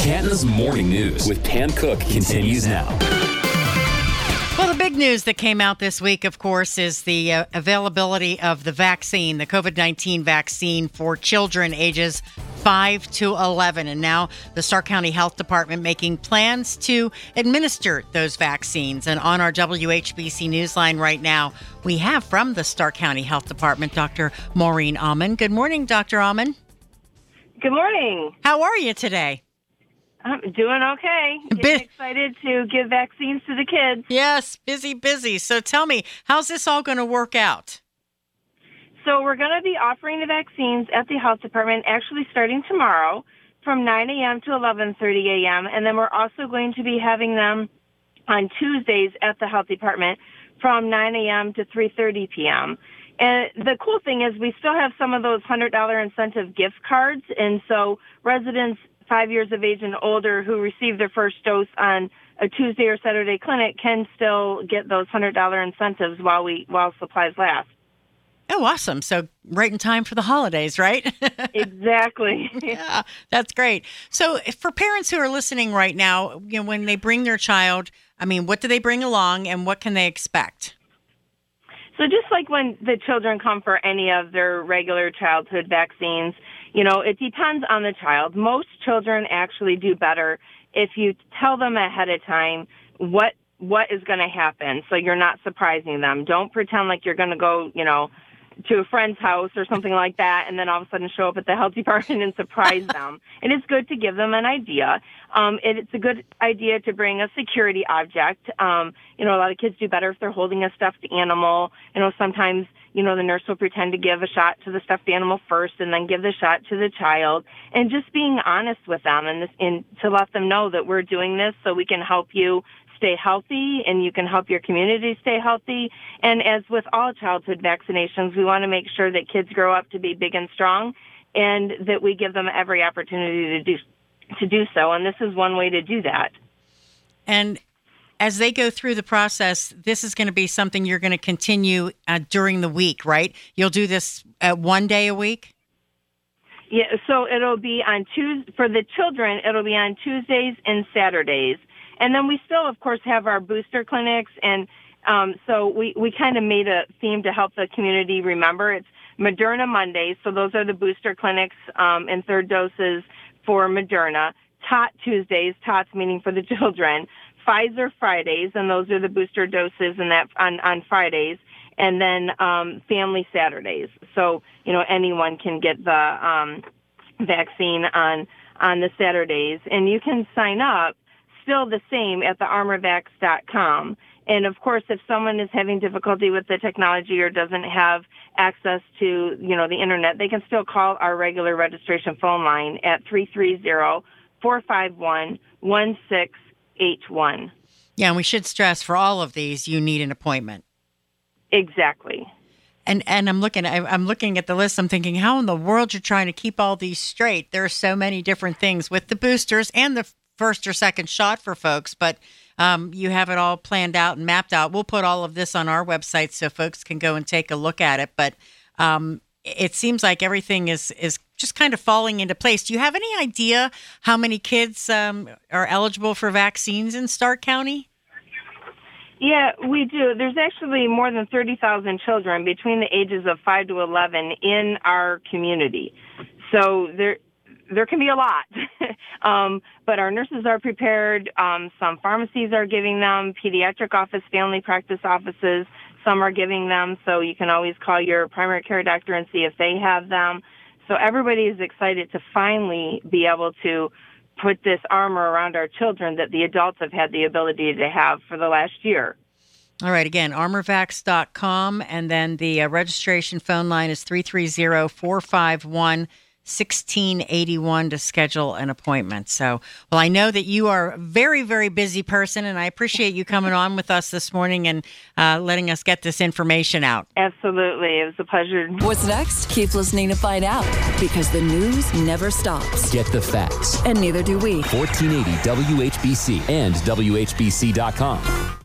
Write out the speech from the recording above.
Canton's Morning News with Pam Cook continues now. Well, the big news that came out this week, of course, is the availability of the vaccine, the COVID-19 vaccine for children ages 5 to 11. And now the Stark County Health Department making plans to administer those vaccines. And on our WHBC Newsline right now, we have from the Stark County Health Department, Dr. Maureen Amon. Good morning, Dr. Amon. Good morning. How are you today? I'm doing okay. Getting excited to give vaccines to the kids. Yes, busy. So tell me, how's this all going to work out? So we're going to be offering the vaccines at the health department actually starting tomorrow from 9 a.m. to 11:30 a.m. And then we're also going to be having them on Tuesdays at the health department from 9 a.m. to 3:30 p.m. And the cool thing is we still have some of those $100 incentive gift cards. And so residents 5 years of age and older who receive their first dose on a Tuesday or Saturday clinic can still get those $100 incentives while supplies last. Oh, awesome. So right in time for the holidays, right? Exactly. Yeah, that's great. So for parents who are listening right now, when they bring their child, what do they bring along and what can they expect? So just like when the children come for any of their regular childhood vaccines, it depends on the child. Most children actually do better if you tell them ahead of time what is going to happen, so you're not surprising them. Don't pretend like you're going to go, to a friend's house or something like that, and then all of a sudden show up at the health department and surprise them. And it's good to give them an idea. It's a good idea to bring a security object. A lot of kids do better if they're holding a stuffed animal. Sometimes, the nurse will pretend to give a shot to the stuffed animal first and then give the shot to the child. And just being honest with them and to let them know that we're doing this so we can help you stay healthy and you can help your community stay healthy. And as with all childhood vaccinations, we want to make sure that kids grow up to be big and strong and that we give them every opportunity to do so. And this is one way to do that. And as they go through the process, this is going to be something you're going to continue during the week, right? You'll do this one day a week? Yeah, so it'll be on Tuesday. For the children, it'll be on Tuesdays and Saturdays. And then we still, of course, have our booster clinics. And so we kind of made a theme to help the community remember. It's Moderna Mondays. So those are the booster clinics and third doses for Moderna. Tot Tuesdays, Tots meaning for the children. Pfizer Fridays, and those are the booster doses and that on Fridays. And then Family Saturdays. So, anyone can get the vaccine on the Saturdays. And you can sign up still the same at the armorvax.com. And of course, if someone is having difficulty with the technology or doesn't have access to, the internet, they can still call our regular registration phone line at 330-451-1681. Yeah, and we should stress for all of these, you need an appointment. Exactly. And I'm looking at the list. I'm thinking, how in the world you're trying to keep all these straight? There are so many different things with the boosters and the first or second shot for folks, but you have it all planned out and mapped out. We'll put all of this on our website so folks can go and take a look at it. But it seems like everything is just kind of falling into place. Do you have any idea how many kids are eligible for vaccines in Stark County? Yeah, we do. There's actually more than 30,000 children between the ages of 5 to 11 in our community. So there can be a lot, but our nurses are prepared. Some pharmacies are giving them, pediatric office, family practice offices, some are giving them, so you can always call your primary care doctor and see if they have them. So everybody is excited to finally be able to put this armor around our children that the adults have had the ability to have for the last year. All right, again, armorvax.com, and then the registration phone line is 330-451-1681 to schedule an appointment. So, well, I know that you are a very, very busy person, and I appreciate you coming on with us this morning and letting us get this information out. Absolutely. It was a pleasure. What's next? Keep listening to find out, because the news never stops. Get the facts. And neither do we. 1480 WHBC and WHBC.com.